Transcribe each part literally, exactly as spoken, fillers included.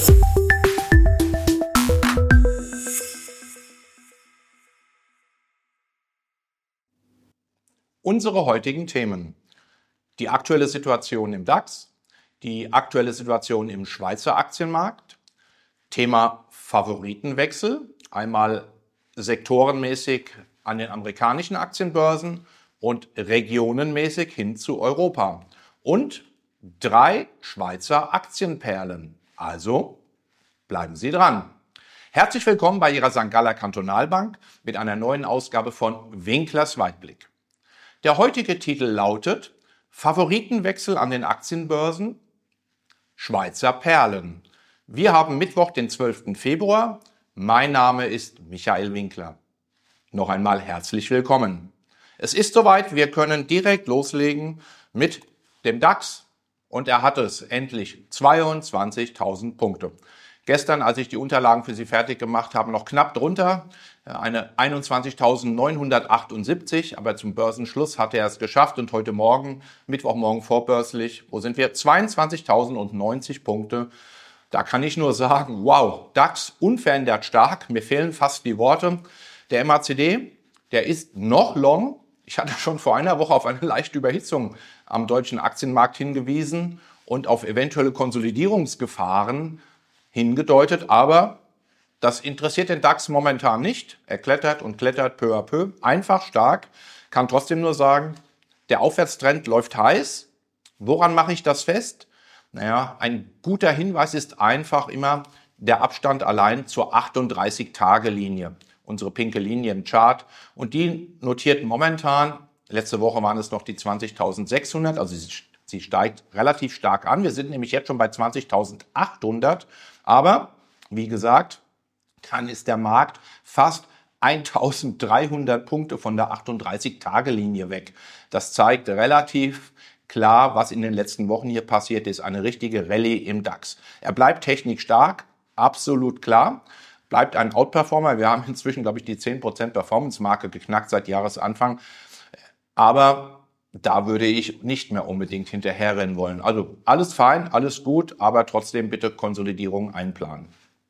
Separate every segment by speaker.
Speaker 1: Unsere heutigen Themen: Die aktuelle Situation im DAX, die aktuelle Situation im Schweizer Aktienmarkt, Thema Favoritenwechsel, einmal sektorenmäßig an den amerikanischen Aktienbörsen und regionenmäßig hin zu Europa und drei Schweizer Aktienperlen. Also bleiben Sie dran. Herzlich willkommen bei Ihrer Sankt Galler Kantonalbank mit einer neuen Ausgabe von Winklers Weitblick. Der heutige Titel lautet Favoritenwechsel an den Aktienbörsen, Schweizer Perlen. Wir haben Mittwoch, den zwölften Februar. Mein Name ist Michael Winkler. Noch einmal herzlich willkommen. Es ist soweit, wir können direkt loslegen mit dem DAX und er hat es endlich, zweiundzwanzigtausend Punkte. Gestern, als ich die Unterlagen für Sie fertig gemacht habe, noch knapp drunter, eine einundzwanzigtausendneunhundertachtundsiebzig, aber zum Börsenschluss hat er es geschafft und heute Morgen, Mittwochmorgen vorbörslich, wo sind wir? zweiundzwanzigtausendneunzig Punkte. Da kann ich nur sagen, wow, DAX unverändert stark, mir fehlen fast die Worte. Der M A C D, der ist noch long. Ich hatte schon vor einer Woche auf eine leichte Überhitzung am deutschen Aktienmarkt hingewiesen und auf eventuelle Konsolidierungsgefahren hingedeutet, aber das interessiert den DAX momentan nicht. Er klettert und klettert peu à peu, einfach stark, kann trotzdem nur sagen, der Aufwärtstrend läuft heiß. Woran mache ich das fest? Naja, ein guter Hinweis ist einfach immer der Abstand allein zur achtunddreißig-Tage-Linie, unsere pinke Linie im Chart. Und die notiert momentan, letzte Woche waren es noch die zwanzigtausendsechshundert, also sie, sie steigt relativ stark an. Wir sind nämlich jetzt schon bei zwanzigtausendachthundert. Aber, wie gesagt, dann ist der Markt fast eintausenddreihundert Punkte von der achtunddreißig-Tage-Linie weg. Das zeigt relativ klar, was in den letzten Wochen hier passiert ist. Eine richtige Rallye im DAX. Er bleibt technikstark, absolut klar. Bleibt ein Outperformer. Wir haben inzwischen, glaube ich, die zehn Prozent Performance-Marke geknackt seit Jahresanfang. Aber da würde ich nicht mehr unbedingt hinterherrennen wollen. Also alles fein, alles gut, aber trotzdem bitte Konsolidierung einplanen.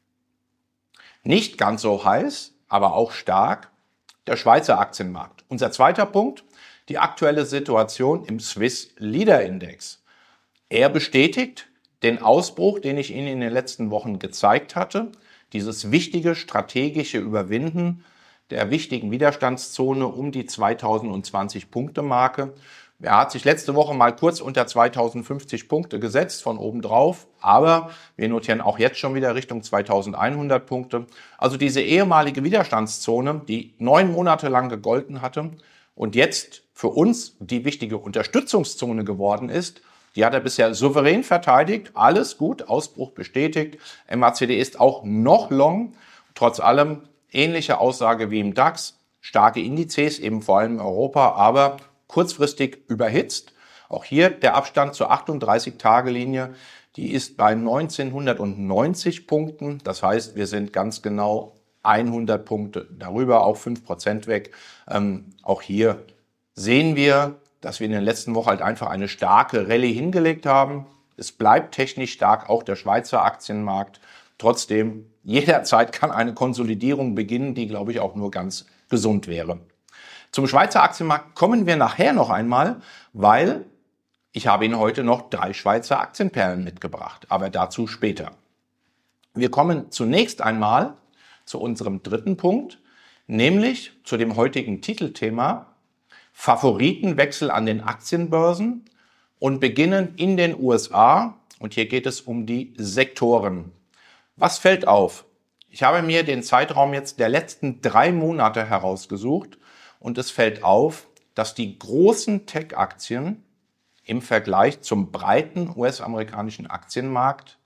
Speaker 1: Nicht ganz so heiß, aber auch stark der Schweizer Aktienmarkt. Unser zweiter Punkt, die aktuelle Situation im Swiss Leader Index. Er bestätigt den Ausbruch, den ich Ihnen in den letzten Wochen gezeigt hatte. Dieses wichtige strategische Überwinden der wichtigen Widerstandszone um die zweitausendzwanzig Punkte Marke. Er hat sich letzte Woche mal kurz unter zweitausendfünfzig Punkte gesetzt von oben drauf, aber wir notieren auch jetzt schon wieder Richtung zweitausendeinhundert Punkte. Also diese ehemalige Widerstandszone, die neun Monate lang gegolten hatte und jetzt für uns die wichtige Unterstützungszone geworden ist, die hat er bisher souverän verteidigt. Alles gut, Ausbruch bestätigt. M A C D ist auch noch long, trotz allem ähnliche Aussage wie im DAX, starke Indizes, eben vor allem in Europa, aber kurzfristig überhitzt. Auch hier der Abstand zur achtunddreißig-Tage-Linie, die ist bei neunzehnhundertneunzig Punkten. Das heißt, wir sind ganz genau hundert Punkte darüber, auch fünf Prozent weg. Ähm, auch hier sehen wir, dass wir in den letzten Wochen halt einfach eine starke Rallye hingelegt haben. Es bleibt technisch stark, auch der Schweizer Aktienmarkt. Trotzdem, jederzeit kann eine Konsolidierung beginnen, die, glaube ich, auch nur ganz gesund wäre. Zum Schweizer Aktienmarkt kommen wir nachher noch einmal, weil ich habe Ihnen heute noch drei Schweizer Aktienperlen mitgebracht, aber dazu später. Wir kommen zunächst einmal zu unserem dritten Punkt, nämlich zu dem heutigen Titelthema Favoritenwechsel an den Aktienbörsen und beginnen in den U S A. Und hier geht es um die Sektoren. Was fällt auf? Ich habe mir den Zeitraum jetzt der letzten drei Monate herausgesucht und es fällt auf, dass die großen Tech-Aktien im Vergleich zum breiten U S-amerikanischen Aktienmarkt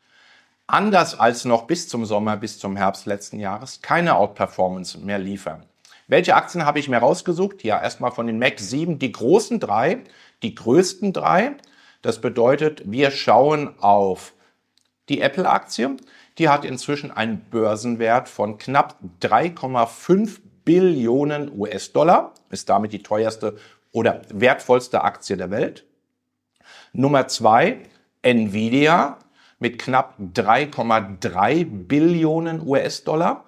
Speaker 1: anders als noch bis zum Sommer, bis zum Herbst letzten Jahres keine Outperformance mehr liefern. Welche Aktien habe ich mir rausgesucht? Ja, erstmal von den M A C sieben, die großen drei, die größten drei. Das bedeutet, wir schauen auf die Apple-Aktie. Die hat inzwischen einen Börsenwert von knapp drei Komma fünf Billionen U S-Dollar, ist damit die teuerste oder wertvollste Aktie der Welt. Nummer zwei, Nvidia. mit knapp drei Komma drei Billionen U S-Dollar.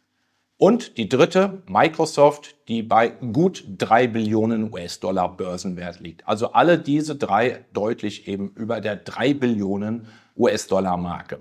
Speaker 1: Und die dritte, Microsoft, die bei gut drei Billionen U S-Dollar Börsenwert liegt. Also alle diese drei deutlich eben über der drei Billionen U S-Dollar Marke.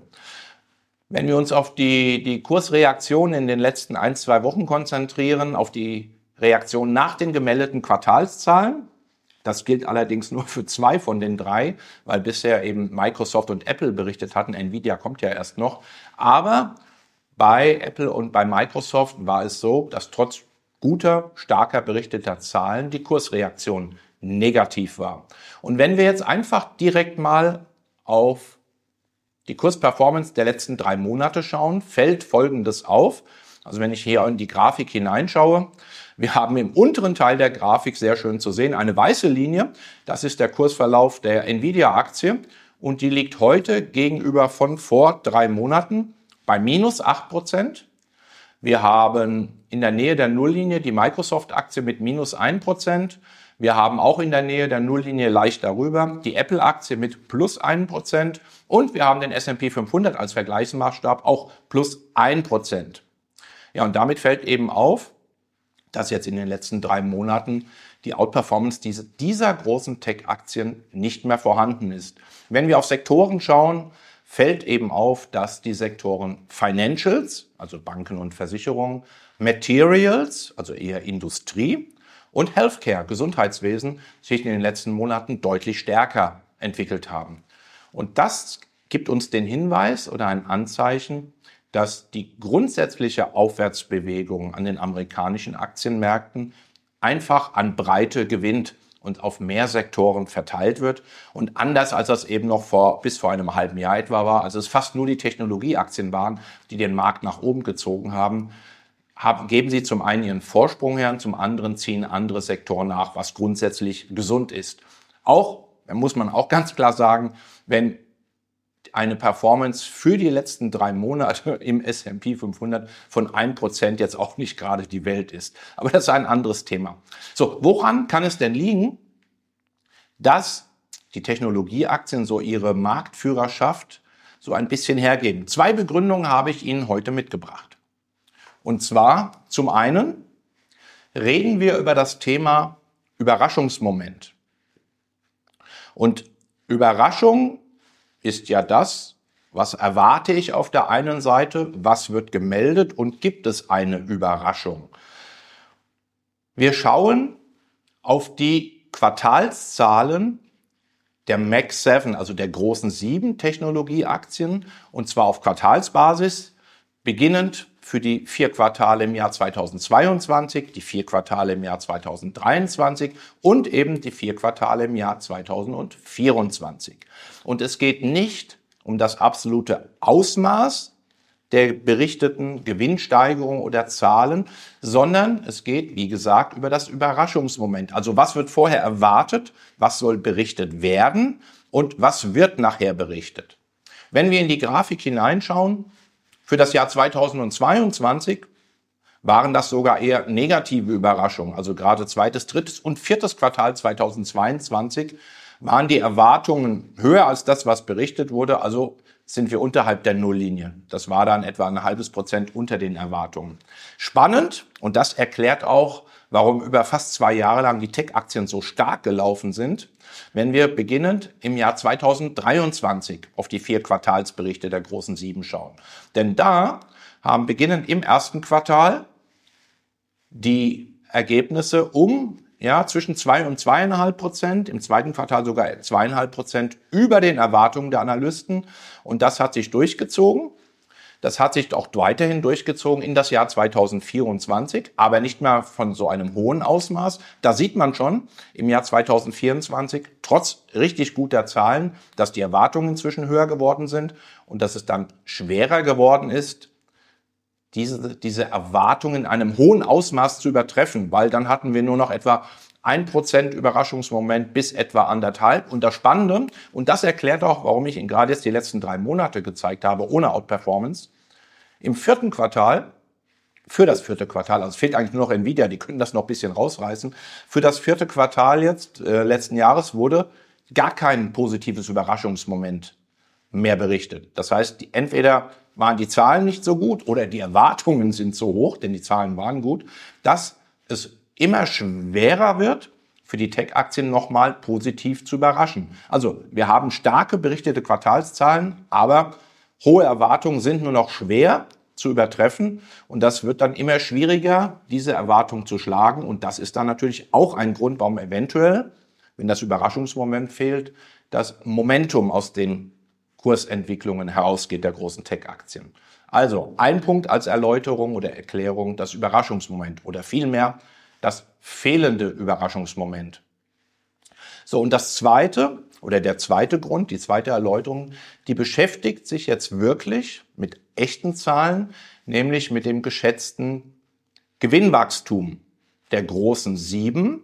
Speaker 1: Wenn wir uns auf die, die Kursreaktion in den letzten ein, zwei Wochen konzentrieren, auf die Reaktion nach den gemeldeten Quartalszahlen, das gilt allerdings nur für zwei von den drei, weil bisher eben Microsoft und Apple berichtet hatten. Nvidia kommt ja erst noch. Aber bei Apple und bei Microsoft war es so, dass trotz guter, starker berichteter Zahlen die Kursreaktion negativ war. Und wenn wir jetzt einfach direkt mal auf die Kursperformance der letzten drei Monate schauen, fällt Folgendes auf. Also wenn ich hier in die Grafik hineinschaue, wir haben im unteren Teil der Grafik sehr schön zu sehen eine weiße Linie. Das ist der Kursverlauf der Nvidia-Aktie und die liegt heute gegenüber von vor drei Monaten bei minus acht Prozent. Wir haben in der Nähe der Nulllinie die Microsoft-Aktie mit minus ein Prozent. Wir haben auch in der Nähe der Nulllinie leicht darüber die Apple-Aktie mit plus ein Prozent. Und wir haben den S und P fünfhundert als Vergleichsmaßstab auch plus ein Prozent. Ja, und damit fällt eben auf, dass jetzt in den letzten drei Monaten die Outperformance diese, dieser großen Tech-Aktien nicht mehr vorhanden ist. Wenn wir auf Sektoren schauen, fällt eben auf, dass die Sektoren Financials, also Banken und Versicherungen, Materials, also eher Industrie, und Healthcare, Gesundheitswesen, sich in den letzten Monaten deutlich stärker entwickelt haben. Und das gibt uns den Hinweis oder ein Anzeichen, dass die grundsätzliche Aufwärtsbewegung an den amerikanischen Aktienmärkten einfach an Breite gewinnt und auf mehr Sektoren verteilt wird. Und anders als das eben noch vor, bis vor einem halben Jahr etwa war, also es fast nur die Technologieaktien waren, die den Markt nach oben gezogen haben, haben, geben sie zum einen ihren Vorsprung her und zum anderen ziehen andere Sektoren nach, was grundsätzlich gesund ist. Auch, muss man auch ganz klar sagen, wenn eine Performance für die letzten drei Monate im S und P fünfhundert von ein Prozent jetzt auch nicht gerade die Welt ist. Aber das ist ein anderes Thema. So, woran kann es denn liegen, dass die Technologieaktien so ihre Marktführerschaft so ein bisschen hergeben? Zwei Begründungen habe ich Ihnen heute mitgebracht. Und zwar zum einen reden wir über das Thema Überraschungsmoment. Und Überraschung ist ja das, was erwarte ich auf der einen Seite, was wird gemeldet und gibt es eine Überraschung. Wir schauen auf die Quartalszahlen der Mag sieben, also der großen sieben Technologieaktien, und zwar auf Quartalsbasis, beginnend für die vier Quartale im Jahr zweitausendzweiundzwanzig, die vier Quartale im Jahr zweitausenddreiundzwanzig und eben die vier Quartale im Jahr zweitausendvierundzwanzig. Und es geht nicht um das absolute Ausmaß der berichteten Gewinnsteigerung oder Zahlen, sondern es geht, wie gesagt, über das Überraschungsmoment. Also was wird vorher erwartet, was soll berichtet werden und was wird nachher berichtet. Wenn wir in die Grafik hineinschauen, für das Jahr zweitausendzweiundzwanzig waren das sogar eher negative Überraschungen. Also gerade zweites, drittes und viertes Quartal zweitausendzweiundzwanzig waren die Erwartungen höher als das, was berichtet wurde. Also sind wir unterhalb der Nulllinie. Das war dann etwa ein halbes Prozent unter den Erwartungen. Spannend, und das erklärt auch, warum über fast zwei Jahre lang die Tech-Aktien so stark gelaufen sind, wenn wir beginnend im Jahr zweitausenddreiundzwanzig auf die vier Quartalsberichte der großen sieben schauen. Denn da haben beginnend im ersten Quartal die Ergebnisse um ja, zwischen zwei und zweieinhalb Prozent, im zweiten Quartal sogar zweieinhalb Prozent über den Erwartungen der Analysten. Und das hat sich durchgezogen. Das hat sich auch weiterhin durchgezogen in das Jahr zweitausendvierundzwanzig, aber nicht mehr von so einem hohen Ausmaß. Da sieht man schon im Jahr zweitausendvierundzwanzig, trotz richtig guter Zahlen, dass die Erwartungen inzwischen höher geworden sind und dass es dann schwerer geworden ist, diese, diese Erwartungen in einem hohen Ausmaß zu übertreffen, weil dann hatten wir nur noch etwa ein Prozent Überraschungsmoment bis etwa anderthalb. Und das Spannende, und das erklärt auch, warum ich Ihnen gerade jetzt die letzten drei Monate gezeigt habe, ohne Outperformance, im vierten Quartal, für das vierte Quartal, also es fehlt eigentlich nur noch Nvidia, die können das noch ein bisschen rausreißen, für das vierte Quartal jetzt, äh, letzten Jahres, wurde gar kein positives Überraschungsmoment mehr berichtet. Das heißt, die, entweder waren die Zahlen nicht so gut oder die Erwartungen sind so hoch, denn die Zahlen waren gut, dass es immer schwerer wird, für die Tech-Aktien nochmal positiv zu überraschen. Also wir haben starke berichtete Quartalszahlen, aber hohe Erwartungen sind nur noch schwer zu übertreffen und das wird dann immer schwieriger, diese Erwartung zu schlagen und das ist dann natürlich auch ein Grund, warum eventuell, wenn das Überraschungsmoment fehlt, das Momentum aus den Kursentwicklungen herausgeht der großen Tech-Aktien. Also ein Punkt als Erläuterung oder Erklärung, das Überraschungsmoment oder vielmehr das fehlende Überraschungsmoment. So, und das zweite oder der zweite Grund, die zweite Erläuterung, die beschäftigt sich jetzt wirklich mit echten Zahlen, nämlich mit dem geschätzten Gewinnwachstum der großen sieben.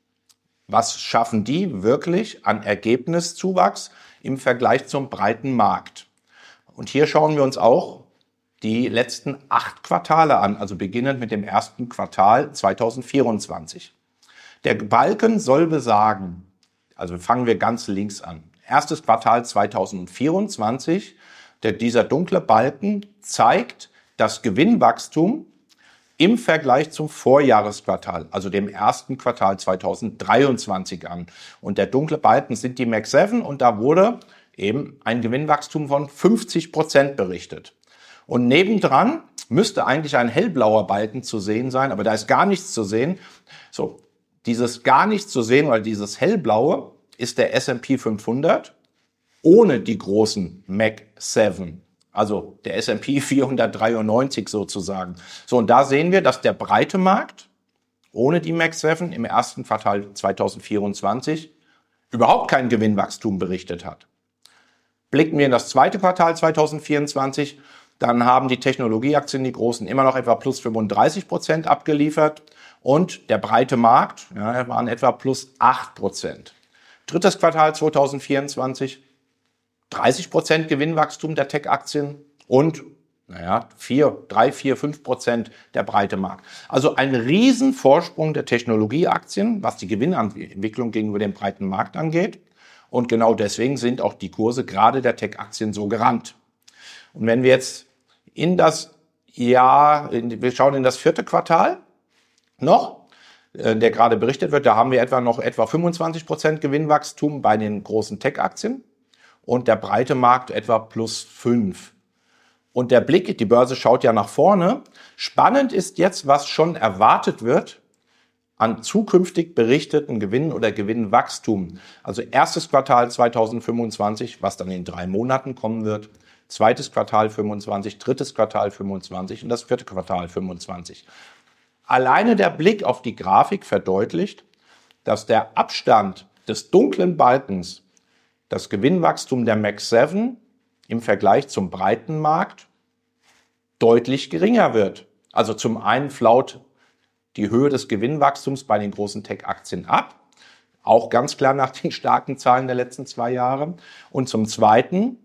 Speaker 1: Was schaffen die wirklich an Ergebniszuwachs im Vergleich zum breiten Markt? Und hier schauen wir uns auch die letzten acht Quartale an, also beginnend mit dem ersten Quartal zweitausendvierundzwanzig. Der Balken soll besagen, also fangen wir ganz links an. Erstes Quartal zweitausendvierundzwanzig, der, dieser dunkle Balken zeigt das Gewinnwachstum im Vergleich zum Vorjahresquartal, also dem ersten Quartal zweitausenddreiundzwanzig an. Und der dunkle Balken sind die Mag sieben und da wurde eben ein Gewinnwachstum von fünfzig Prozent berichtet. Und nebendran müsste eigentlich ein hellblauer Balken zu sehen sein, aber da ist gar nichts zu sehen. So, dieses gar nichts zu sehen, weil dieses hellblaue ist der S und P fünfhundert ohne die großen Mag sieben. Also der S und P vierhundertdreiundneunzig sozusagen. So, und da sehen wir, dass der breite Markt ohne die Mag sieben im ersten Quartal zweitausendvierundzwanzig überhaupt kein Gewinnwachstum berichtet hat. Blicken wir in das zweite Quartal zweitausendvierundzwanzig, dann haben die Technologieaktien, die großen, immer noch etwa plus fünfunddreißig Prozent abgeliefert und der breite Markt ja, waren etwa plus acht Prozent. Drittes Quartal zweitausendvierundzwanzig, dreißig Prozent Gewinnwachstum der Tech-Aktien und naja, vier, drei, vier, fünf Prozent der breite Markt. Also ein Riesenvorsprung der Technologieaktien, was die Gewinnentwicklung gegenüber dem breiten Markt angeht. Und genau deswegen sind auch die Kurse gerade der Tech-Aktien so gerannt. Und wenn wir jetzt in das Jahr, in, wir schauen in das vierte Quartal noch, äh, der gerade berichtet wird, da haben wir etwa noch etwa fünfundzwanzig Prozent Gewinnwachstum bei den großen Tech-Aktien. Und der breite Markt etwa plus fünf. Und der Blick, die Börse schaut ja nach vorne. Spannend ist jetzt, was schon erwartet wird an zukünftig berichteten Gewinnen oder Gewinnwachstum. Also erstes Quartal zweitausendfünfundzwanzig, was dann in drei Monaten kommen wird. Zweites Quartal fünfundzwanzig, drittes Quartal fünfundzwanzig und das vierte Quartal fünfundzwanzig. Alleine der Blick auf die Grafik verdeutlicht, dass der Abstand des dunklen Balkens das Gewinnwachstum der Mag sieben im Vergleich zum breiten Markt deutlich geringer wird. Also zum einen flaut die Höhe des Gewinnwachstums bei den großen Tech-Aktien ab, auch ganz klar nach den starken Zahlen der letzten zwei Jahre. Und zum zweiten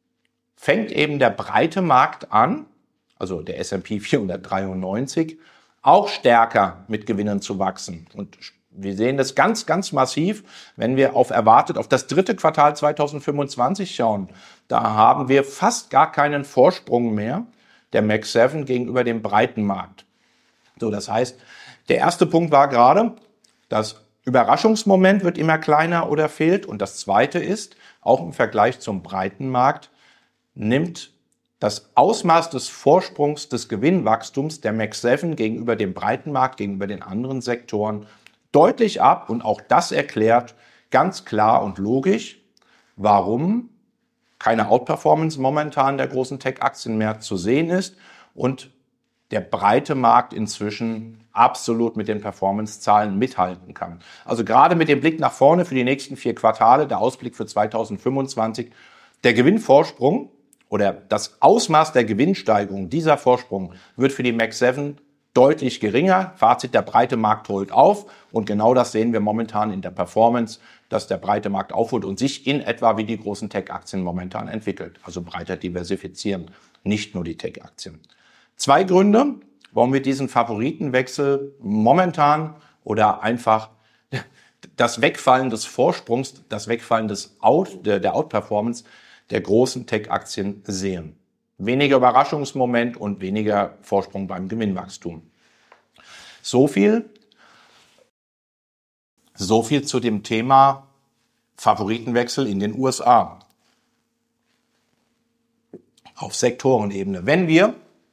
Speaker 1: fängt eben der breite Markt an, also der S und P vierhundertdreiundneunzig, auch stärker mit Gewinnen zu wachsen. Und wir sehen das ganz, ganz massiv, wenn wir auf erwartet, auf das dritte Quartal zweitausendfünfundzwanzig schauen. Da haben wir fast gar keinen Vorsprung mehr der Mag sieben gegenüber dem breiten Markt. So, das heißt, der erste Punkt war gerade, das Überraschungsmoment wird immer kleiner oder fehlt. Und das zweite ist, auch im Vergleich zum breiten Markt, nimmt das Ausmaß des Vorsprungs des Gewinnwachstums der Mag sieben gegenüber dem breiten Markt, gegenüber den anderen Sektoren deutlich ab. Und auch das erklärt ganz klar und logisch, warum keine Outperformance momentan der großen Tech-Aktien mehr zu sehen ist und der breite Markt inzwischen absolut mit den Performance-Zahlen mithalten kann. Also gerade mit dem Blick nach vorne für die nächsten vier Quartale, der Ausblick für zweitausendfünfundzwanzig, der Gewinnvorsprung oder das Ausmaß der Gewinnsteigerung, dieser Vorsprung wird für die Mag sieben deutlich geringer. Fazit, der breite Markt holt auf und genau das sehen wir momentan in der Performance, dass der breite Markt aufholt und sich in etwa wie die großen Tech-Aktien momentan entwickelt. Also breiter diversifizieren, nicht nur die Tech-Aktien. Zwei Gründe, warum wir diesen Favoritenwechsel momentan oder einfach das Wegfallen des Vorsprungs, das Wegfallen des Out, der, der Outperformance der großen Tech-Aktien sehen. Weniger Überraschungsmoment und weniger Vorsprung beim Gewinnwachstum. So viel, so viel zu dem Thema Favoritenwechsel in den U S A. Auf Sektorenebene. Wenn wir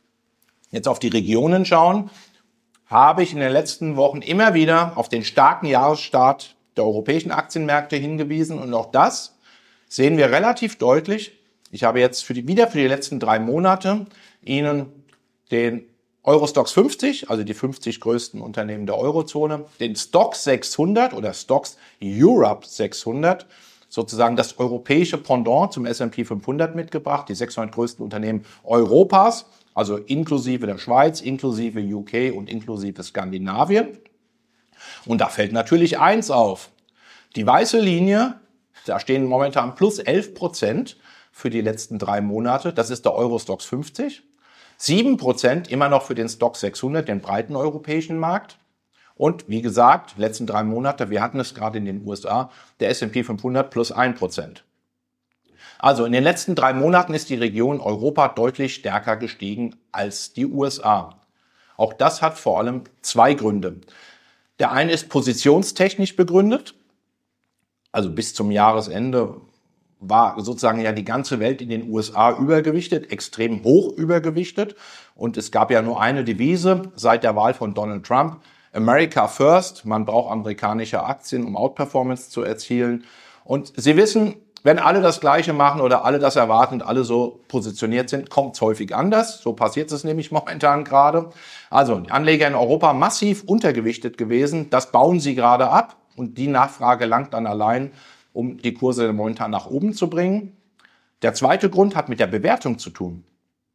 Speaker 1: jetzt auf die Regionen schauen, habe ich in den letzten Wochen immer wieder auf den starken Jahresstart der europäischen Aktienmärkte hingewiesen. Und auch das sehen wir relativ deutlich. Ich habe jetzt für die, wieder für die letzten drei Monate Ihnen den Eurostoxx fünfzig, also die fünfzig größten Unternehmen der Eurozone, den Stoxx sechshundert oder Stoxx Europe sechshundert, sozusagen das europäische Pendant zum S und P fünfhundert mitgebracht, die sechshundert größten Unternehmen Europas, also inklusive der Schweiz, inklusive U K und inklusive Skandinavien. Und da fällt natürlich eins auf. Die weiße Linie, da stehen momentan plus elf Prozent für die letzten drei Monate. Das ist der Eurostoxx fünfzig. sieben Prozent immer noch für den Stoxx sechshundert, den breiten europäischen Markt. Und wie gesagt, letzten drei Monate, wir hatten es gerade in den U S A, der S und P fünfhundert plus ein Prozent. Also in den letzten drei Monaten ist die Region Europa deutlich stärker gestiegen als die U S A. Auch das hat vor allem zwei Gründe. Der eine ist positionstechnisch begründet. Also bis zum Jahresende war sozusagen ja die ganze Welt in den U S A übergewichtet, extrem hoch übergewichtet. Und es gab ja nur eine Devise seit der Wahl von Donald Trump: America first. Man braucht amerikanische Aktien, um Outperformance zu erzielen. Und Sie wissen, wenn alle das Gleiche machen oder alle das erwarten und alle so positioniert sind, kommt es häufig anders. So passiert es nämlich momentan gerade. Also die Anleger in Europa massiv untergewichtet gewesen. Das bauen sie gerade ab und die Nachfrage langt dann allein, um die Kurse momentan nach oben zu bringen. Der zweite Grund hat mit der Bewertung zu tun.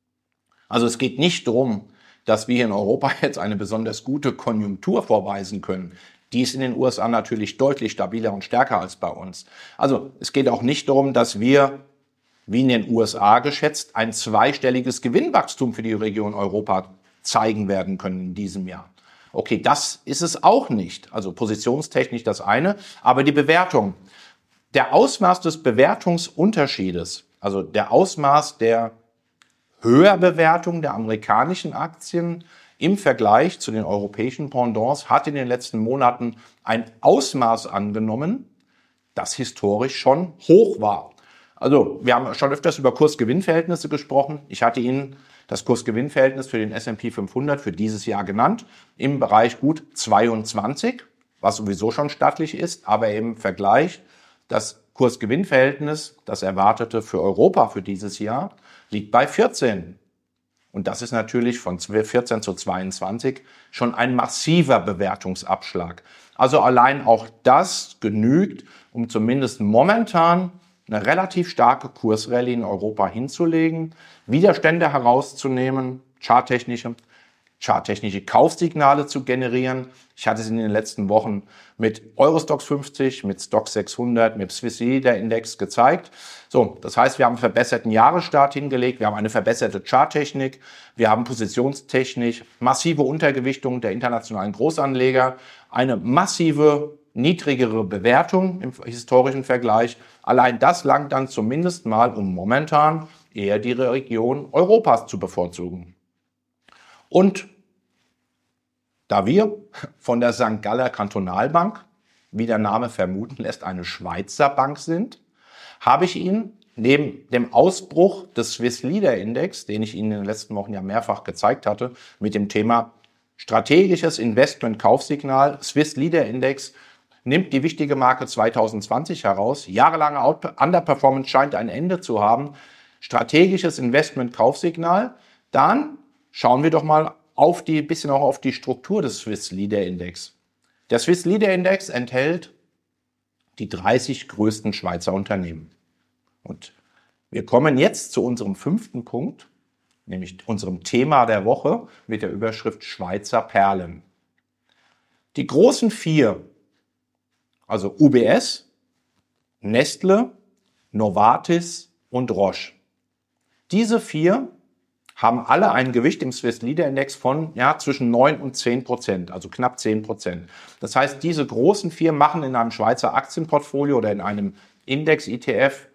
Speaker 1: Also es geht nicht darum, dass wir hier in Europa jetzt eine besonders gute Konjunktur vorweisen können. Die ist in den U S A natürlich deutlich stabiler und stärker als bei uns. Also es geht auch nicht darum, dass wir, wie in den U S A geschätzt, ein zweistelliges Gewinnwachstum für die Region Europa zeigen werden können in diesem Jahr. Okay, das ist es auch nicht. Also positionstechnisch das eine, aber die Bewertung. Der Ausmaß des Bewertungsunterschiedes, also der Ausmaß der Höherbewertung der amerikanischen Aktien im Vergleich zu den europäischen Pendants, hat in den letzten Monaten ein Ausmaß angenommen, das historisch schon hoch war. Also wir haben schon öfters über Kurs-Gewinn-Verhältnisse gesprochen. Ich hatte Ihnen das Kurs-Gewinn-Verhältnis für den S und P fünfhundert für dieses Jahr genannt, im Bereich gut zweiundzwanzig, was sowieso schon stattlich ist, aber im Vergleich das Kurs-Gewinn-Verhältnis, das erwartete für Europa für dieses Jahr, liegt bei vierzehn. Und das ist natürlich von vierzehn zu zweiundzwanzig schon ein massiver Bewertungsabschlag. Also allein auch das genügt, um zumindest momentan eine relativ starke Kursrallye in Europa hinzulegen, Widerstände herauszunehmen, charttechnische, charttechnische Kaufsignale zu generieren. Ich hatte es in den letzten Wochen mit Eurostoxx fünfzig, mit Stoxx sechshundert, mit Swiss Leader Index gezeigt. So, das heißt, wir haben einen verbesserten Jahresstart hingelegt, wir haben eine verbesserte Charttechnik, wir haben positionstechnisch massive Untergewichtung der internationalen Großanleger, eine massive niedrigere Bewertung im historischen Vergleich. Allein das langt dann zumindest mal, um momentan eher die Region Europas zu bevorzugen. Und da wir von der Sankt Galler Kantonalbank, wie der Name vermuten lässt, eine Schweizer Bank sind, habe ich Ihnen neben dem Ausbruch des Swiss Leader Index, den ich Ihnen in den letzten Wochen ja mehrfach gezeigt hatte, mit dem Thema strategisches Investment-Kaufsignal, Swiss Leader Index nimmt die wichtige Marke zweitausendzwanzig heraus. Jahrelange Underperformance scheint ein Ende zu haben. Strategisches Investment-Kaufsignal. Dann schauen wir doch mal auf die, bisschen auch auf die Struktur des Swiss Leader Index. Der Swiss Leader Index enthält die dreißig größten Schweizer Unternehmen. Und wir kommen jetzt zu unserem fünften Punkt, nämlich unserem Thema der Woche mit der Überschrift Schweizer Perlen. Die großen vier, also U B S, Nestle, Novartis und Roche. Diese vier haben alle ein Gewicht im Swiss Leader Index von ja, zwischen neun und zehn Prozent, also knapp zehn Prozent. Das heißt, diese großen vier machen in einem Schweizer Aktienportfolio oder in einem Index-E T F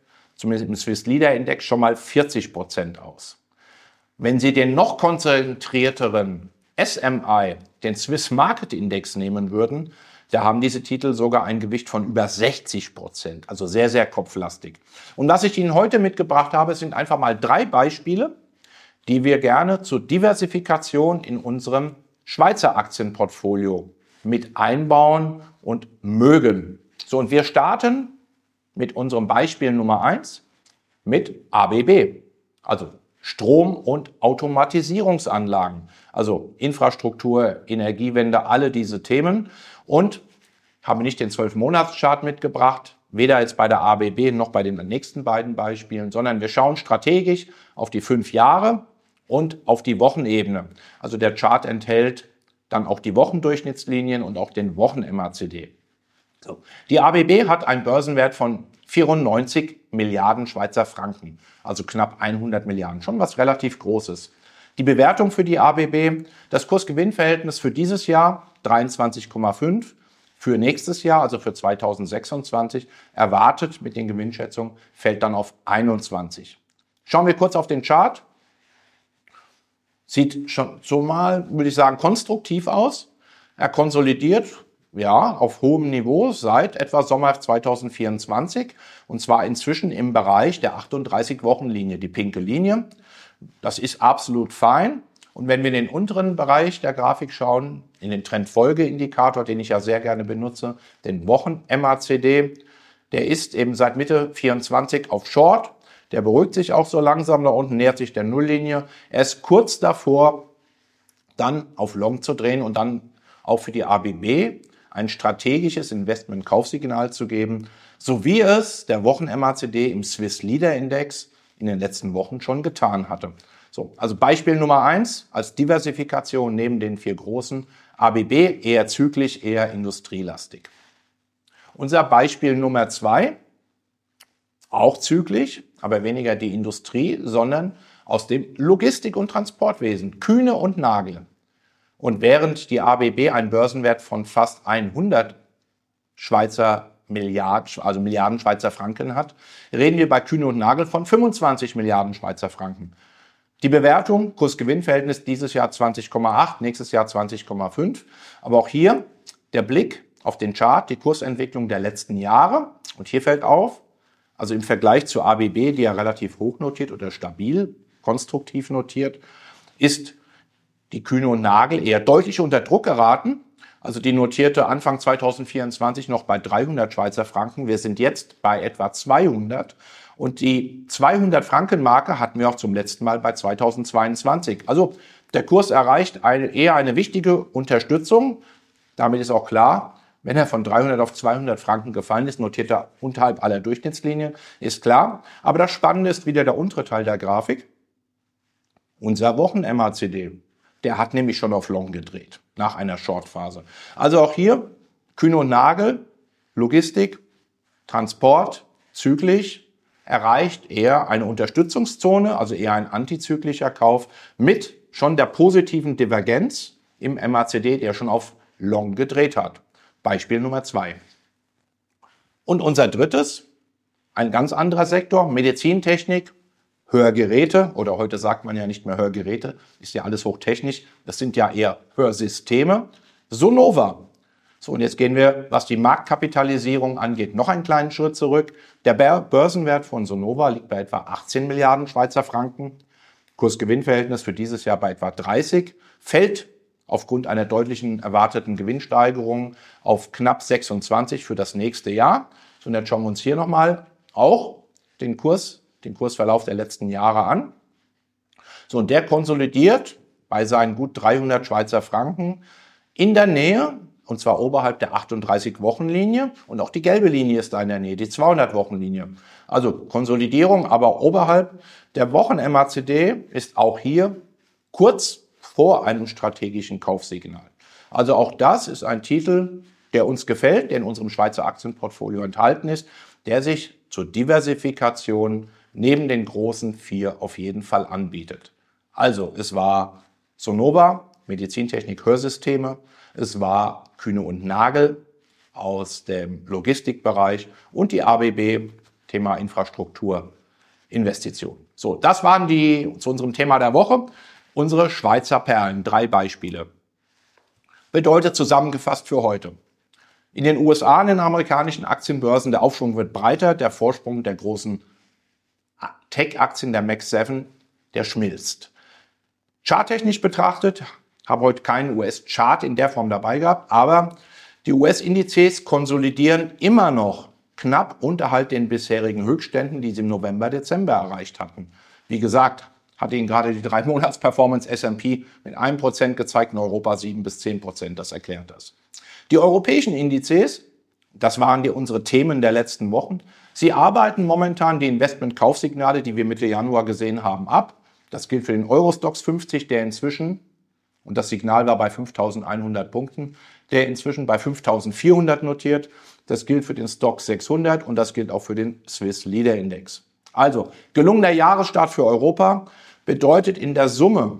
Speaker 1: zumindest im Swiss Leader Index, schon mal vierzig Prozent aus. Wenn Sie den noch konzentrierteren S M I, den Swiss Market Index, nehmen würden, da haben diese Titel sogar ein Gewicht von über sechzig Prozent, also sehr, sehr kopflastig. Und was ich Ihnen heute mitgebracht habe, sind einfach mal drei Beispiele, die wir gerne zur Diversifikation in unserem Schweizer Aktienportfolio mit einbauen und mögen. So, und wir starten mit unserem Beispiel Nummer eins mit A B B, also Strom- und Automatisierungsanlagen, also Infrastruktur, Energiewende, alle diese Themen. Und habe nicht den zwölf-Monats-Chart mitgebracht, weder jetzt bei der A B B noch bei den nächsten beiden Beispielen, sondern wir schauen strategisch auf die fünf Jahre und auf die Wochenebene. Also der Chart enthält dann auch die Wochendurchschnittslinien und auch den Wochen-M A C D. So. Die A B B hat einen Börsenwert von vierundneunzig Milliarden Schweizer Franken, also knapp hundert Milliarden, schon was relativ Großes. Die Bewertung für die A B B, das Kurs-Gewinn-Verhältnis für dieses Jahr dreiundzwanzig Komma fünf, für nächstes Jahr, also für zweitausendsechsundzwanzig, erwartet mit den Gewinnschätzungen, fällt dann auf einundzwanzig. Schauen wir kurz auf den Chart. Sieht schon so mal, würde ich sagen, konstruktiv aus. Er konsolidiert, ja, auf hohem Niveau seit etwa Sommer zweitausendvierundzwanzig und zwar inzwischen im Bereich der achtunddreißig-Wochen-Linie, die pinke Linie. Das ist absolut fein. Und wenn wir in den unteren Bereich der Grafik schauen, in den Trendfolgeindikator, den ich ja sehr gerne benutze, den Wochen-M A C D, der ist eben seit Mitte vierundzwanzig auf Short. Der beruhigt sich auch so langsam da unten, nähert sich der Nulllinie. Er ist kurz davor, dann auf Long zu drehen und dann auch für die A B B ein strategisches Investment-Kaufsignal zu geben, so wie es der Wochen-M A C D im Swiss Leader Index in den letzten Wochen schon getan hatte. So, also Beispiel Nummer eins als Diversifikation neben den vier großen, A B B eher zyklisch, eher industrielastig. Unser Beispiel Nummer zwei, auch zyklisch, aber weniger die Industrie, sondern aus dem Logistik- und Transportwesen, Kühne und Nagel. Und während die A B B einen Börsenwert von fast hundert Schweizer Milliarden, also Milliarden Schweizer Franken hat, reden wir bei Kühne und Nagel von fünfundzwanzig Milliarden Schweizer Franken. Die Bewertung, Kurs-Gewinn-Verhältnis dieses Jahr zwanzig Komma acht, nächstes Jahr zwanzig Komma fünf. Aber auch hier der Blick auf den Chart, die Kursentwicklung der letzten Jahre. Und hier fällt auf, also im Vergleich zur A B B, die ja relativ hoch notiert oder stabil, konstruktiv notiert, ist die Kühne und Nagel eher deutlich unter Druck geraten. Also die notierte Anfang zweitausendvierundzwanzig noch bei dreihundert Schweizer Franken. Wir sind jetzt bei etwa zweihundert. Und die zweihundert-Franken-Marke hatten wir auch zum letzten Mal bei zweitausendzweiundzwanzig. Also der Kurs erreicht eine, eher eine wichtige Unterstützung. Damit ist auch klar, wenn er von dreihundert auf zweihundert Franken gefallen ist, notiert er unterhalb aller Durchschnittslinie, ist klar. Aber das Spannende ist wieder der untere Teil der Grafik. Unser Wochen-M A C D, der hat nämlich schon auf Long gedreht, nach einer Short-Phase. Also auch hier Kühne und Nagel, Logistik, Transport, zyklisch, erreicht eher eine Unterstützungszone, also eher ein antizyklischer Kauf mit schon der positiven Divergenz im M A C D, der schon auf Long gedreht hat. Beispiel Nummer zwei. Und unser drittes, ein ganz anderer Sektor, Medizintechnik, Hörgeräte, oder heute sagt man ja nicht mehr Hörgeräte, ist ja alles hochtechnisch, das sind ja eher Hörsysteme. Sonova. So, und jetzt gehen wir, was die Marktkapitalisierung angeht, noch einen kleinen Schritt zurück. Der Börsenwert von Sonova liegt bei etwa achtzehn Milliarden Schweizer Franken. Kurs-Gewinn-Verhältnis für dieses Jahr bei etwa dreißig. Fällt aufgrund einer deutlichen erwarteten Gewinnsteigerung auf knapp sechsundzwanzig für das nächste Jahr. So, und jetzt schauen wir uns hier nochmal auch den Kurs, den Kursverlauf der letzten Jahre an. So, und der konsolidiert bei seinen gut dreihundert Schweizer Franken in der Nähe, und zwar oberhalb der achtunddreißig-Wochen-Linie. Und auch die gelbe Linie ist da in der Nähe, die zweihundert-Wochen-Linie. Also Konsolidierung, aber oberhalb der Wochen-M A C D ist auch hier kurz vor einem strategischen Kaufsignal. Also auch das ist ein Titel, der uns gefällt, der in unserem Schweizer Aktienportfolio enthalten ist, der sich zur Diversifikation neben den großen vier auf jeden Fall anbietet. Also es war Sonova, Medizintechnik, Hörsysteme, es war Kühne und Nagel aus dem Logistikbereich und die A B B, Thema Infrastrukturinvestitionen. So, das waren die zu unserem Thema der Woche. Unsere Schweizer Perlen, drei Beispiele. Bedeutet zusammengefasst für heute: In den U S A, in den amerikanischen Aktienbörsen, der Aufschwung wird breiter, der Vorsprung der großen Tech-Aktien, der Max sieben, der schmilzt. Charttechnisch betrachtet, habe heute keinen U S-Chart in der Form dabei gehabt, aber die U S-Indizes konsolidieren immer noch knapp unterhalb den bisherigen Höchstständen, die sie im November, Dezember erreicht hatten. Wie gesagt, hat Ihnen gerade die drei Monats Performance S und P mit einem Prozent gezeigt, in Europa sieben bis zehn Prozent, das erklärt das. Die europäischen Indizes, das waren die, unsere Themen der letzten Wochen, sie arbeiten momentan die Investmentkaufsignale, die wir Mitte Januar gesehen haben, ab. Das gilt für den Eurostoxx fünfzig, der inzwischen, und das Signal war bei fünftausendeinhundert Punkten, der inzwischen bei fünftausendvierhundert notiert. Das gilt für den Stoxx sechshundert und das gilt auch für den Swiss Leader Index. Also, gelungener Jahresstart für Europa bedeutet in der Summe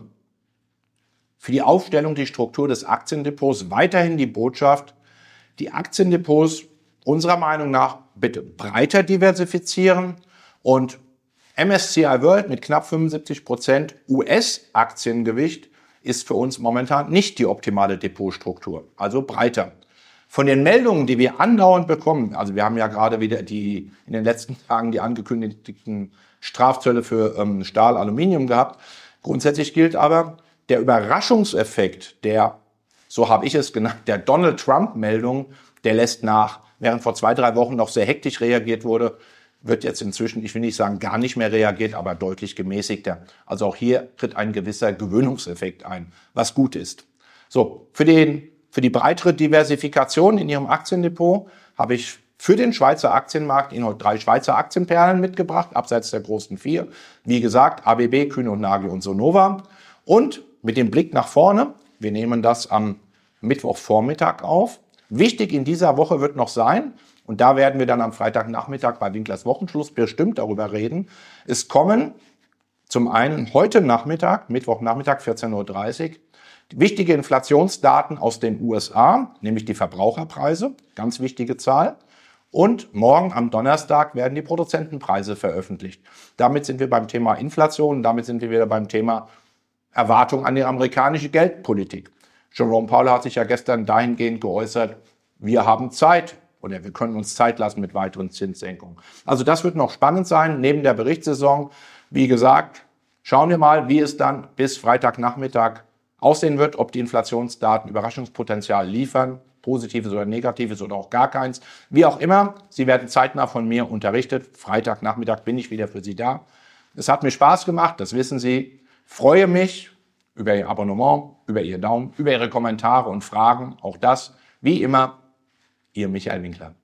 Speaker 1: für die Aufstellung, die Struktur des Aktiendepots weiterhin die Botschaft, die Aktiendepots unserer Meinung nach bitte breiter diversifizieren und M S C I World mit knapp fünfundsiebzig Prozent U S-Aktiengewicht ist für uns momentan nicht die optimale Depotstruktur, also breiter. Von den Meldungen, die wir andauernd bekommen, also wir haben ja gerade wieder die in den letzten Tagen die angekündigten Strafzölle für ähm, Stahl, Aluminium gehabt. Grundsätzlich gilt aber, der Überraschungseffekt, der, so habe ich es genannt, der Donald Trump-Meldung, der lässt nach. Während vor zwei, drei Wochen noch sehr hektisch reagiert wurde, wird jetzt inzwischen, ich will nicht sagen gar nicht mehr reagiert, aber deutlich gemäßigter. Also auch hier tritt ein gewisser Gewöhnungseffekt ein, was gut ist. So, für den Für die breitere Diversifikation in Ihrem Aktiendepot habe ich für den Schweizer Aktienmarkt Ihnen heute drei Schweizer Aktienperlen mitgebracht, abseits der großen vier. Wie gesagt, A B B, Kühne und Nagel und Sonova. Und mit dem Blick nach vorne, wir nehmen das am Mittwochvormittag auf. Wichtig in dieser Woche wird noch sein, und da werden wir dann am Freitagnachmittag bei Winklers Wochenschluss bestimmt darüber reden, es kommen zum einen heute Nachmittag, Mittwochnachmittag vierzehn Uhr dreißig, wichtige Inflationsdaten aus den U S A, nämlich die Verbraucherpreise, ganz wichtige Zahl. Und morgen am Donnerstag werden die Produzentenpreise veröffentlicht. Damit sind wir beim Thema Inflation, damit sind wir wieder beim Thema Erwartung an die amerikanische Geldpolitik. Jerome Powell hat sich ja gestern dahingehend geäußert, wir haben Zeit oder wir können uns Zeit lassen mit weiteren Zinssenkungen. Also das wird noch spannend sein, neben der Berichtssaison. Wie gesagt, schauen wir mal, wie es dann bis Freitagnachmittag aussehen wird, ob die Inflationsdaten Überraschungspotenzial liefern, positives oder negatives oder auch gar keins. Wie auch immer, Sie werden zeitnah von mir unterrichtet. Freitagnachmittag bin ich wieder für Sie da. Es hat mir Spaß gemacht, das wissen Sie. Freue mich über Ihr Abonnement, über Ihr Daumen, über Ihre Kommentare und Fragen. Auch das, wie immer, Ihr Michael Winkler.